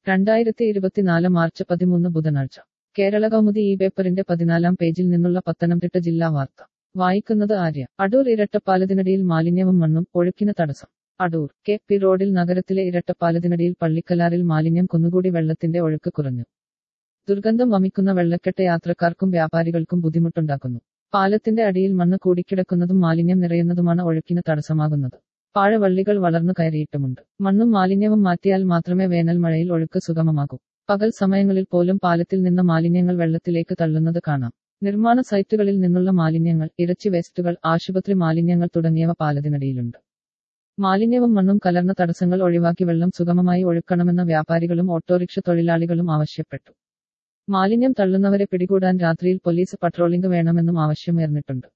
2024 March 13 ബുധനാഴ്ച കേരള കൗമുദി ഈ പേപ്പറിന്റെ 14-ാം പേജിൽ നിന്നുള്ള പത്തനംതിട്ട ജില്ലാ വാർത്ത വായിക്കുന്നത് ആര്യ. അടൂർ ഇരട്ടപ്പാലത്തിനടിയിൽ മാലിന്യവും മണ്ണും ഒഴുക്കിന് തടസ്സം. അടൂർ കെ.പി. റോഡിൽ നഗരത്തിലെ ഇരട്ടപ്പാലത്തിനടിയിൽ പള്ളിക്കലാറിൽ മാലിന്യം കുന്നുകൂടി വെള്ളത്തിന്റെ ഒഴുക്ക് കുറഞ്ഞു. ദുർഗന്ധം വമിക്കുന്ന വെള്ളക്കെട്ട് യാത്രക്കാർക്കും വ്യാപാരികൾക്കും ബുദ്ധിമുട്ടുണ്ടാക്കുന്നു. പാലത്തിന്റെ അടിയിൽ മണ്ണ് കൂടിക്കിടക്കുന്നതും മാലിന്യം നിറയുന്നതുമാണ് ഒഴുക്കിന് തടസ്സമാകുന്നത്. പാഴവള്ളികൾ വളർന്നു കയറിയിട്ടുമുണ്ട്. മണ്ണും മാലിന്യവും മാറ്റിയാൽ മാത്രമേ വേനൽ മഴയിൽ ഒഴുക്ക് സുഗമമാകൂ. പകൽ സമയങ്ങളിൽ പോലും പാലത്തിൽ നിന്ന് മാലിന്യങ്ങൾ വെള്ളത്തിലേക്ക് തള്ളുന്നത് കാണാം. നിർമ്മാണ സൈറ്റുകളിൽ നിന്നുള്ള മാലിന്യങ്ങൾ, ഇറച്ചി വേസ്റ്റുകൾ, ആശുപത്രി മാലിന്യങ്ങൾ തുടങ്ങിയവ പാലത്തിനടിയിലുണ്ട്. മാലിന്യവും മണ്ണും കലർന്ന തടസ്സങ്ങൾ ഒഴിവാക്കി വെള്ളം സുഗമമായി ഒഴുക്കണമെന്ന് വ്യാപാരികളും ഓട്ടോറിക്ഷ തൊഴിലാളികളും ആവശ്യപ്പെട്ടു. മാലിന്യം തള്ളുന്നവരെ പിടികൂടാൻ രാത്രിയിൽ പോലീസ് പട്രോളിംഗ് വേണമെന്നും ആവശ്യമുയർന്നിട്ടുണ്ട്.